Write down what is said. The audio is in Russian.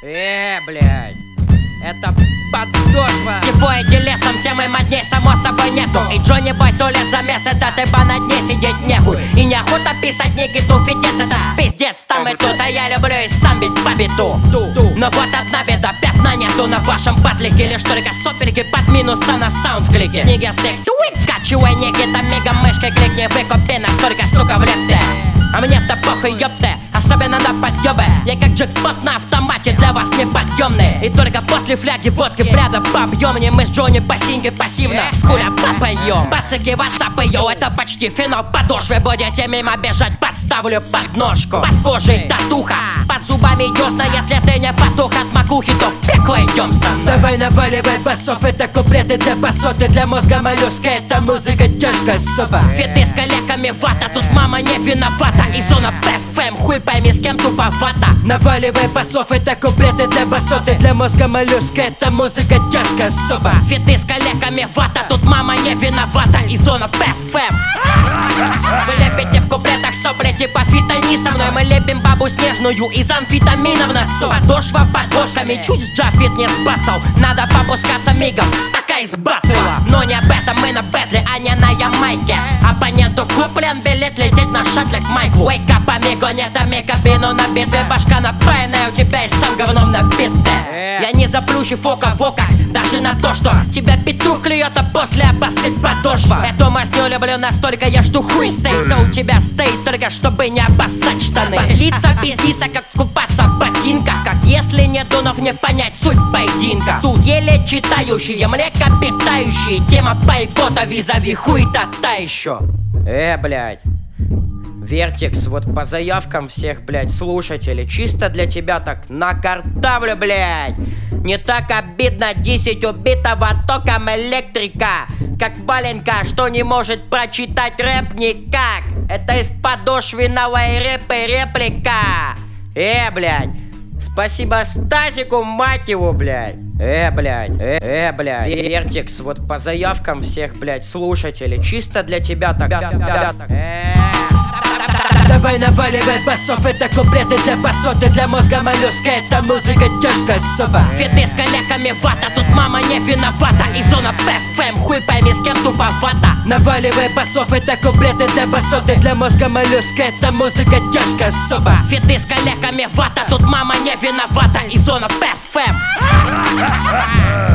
Блядь, это подошва. Сегодня лесом темы модней само собой нету. И Джонни Бой туалет замес, это ты на дне сидеть нехуй. И неохота писать Никиту, фитец, это пиздец там и тут. А я люблю и сам бить по биту. Но вот одна беда, пятна нету на вашем батлике. Лишь только сопельки под минуса на саундклике. Книга секси, качивай Никита, мега мышкой кликни, выкупи настолько, сука, в лепте. А мне-то похуй, ёпте, особенно на подъёбы. Я как джекпот на автомате, для вас неподъемный. И только после фляги водки пряда побьём. Не мы с Джонни по синге пассивно скуля попоём. Пацаки, ватсап её, это почти финал подошвы. Будете мимо бежать, подставлю подножку. Под кожей татуха, под зубами дёсна. Если ты не потух от макухи, то в пекло идём со мной. Давай наваливай басов, это куплеты для басоты. Для мозга моллюска, это музыка тяжкая соба. Фиты с коллегами вата, тут мама не виновата. И зона ПФМ, хуй пойми с кем туповато. Наваливай басов, это куплеты для басоты. Для мозга моллюска, это музыка тяжкая соба. Фиты с коллегами вата, тут мама не виновата. И зона ПФМ. Вы лепите в куплетах сопли типа фитони со мной. Мы лепим бабу снежную из амфетамина в носу. Подошва подошками, чуть с джафит не сбацал. Надо попускаться мигом, такая сбацала. Но не об этом мы на бэтле, а не на Ямайке. Оппоненту куплен билет лететь на шаттле к Майку. Wake up, амиго, нет амикабину на битве. Башка напаянная, у тебя есть сам говном набитая. Я не заплющив око в око, даже на то, что тебя петух клюет, а после обоссыть подошва. Эту мазню люблю настолько, я жду хуй стоит. Но у тебя стоит только, чтобы не обоссать штаны. Подлиться без риса, как купаться в ботинках. Как если нет донов, не понять суть поединка. Тут еле читающие, млекопитающие. Тема бойкота визави хуй-та еще. Блядь. Вертекс, вот по заявкам всех, блядь, слушателей, чисто для тебя так накартавлю, блядь. Не так обидно 10 убитого током электрика, как Баленка, что не может прочитать рэп никак. Это из подошвенного рэпа реплика. Блядь. Спасибо Стасику, мать его, блядь. Блядь. Вертекс, вот по заявкам всех, блядь, слушателей, чисто для тебя так. Давай наваливай басов, это куплеты для басоты. Для мозга моллюска, это музыка тяжкая соба. Фиты с коллегами вата, тут мама не виновата. И зона ПФМ, хуй пойми с кем туповато. Наваливай басов, это куплеты для басоты. Для мозга моллюска, это музыка тяжкая соба. Фиты с коллегами вата, тут мама не виновата. И зона ПФМ.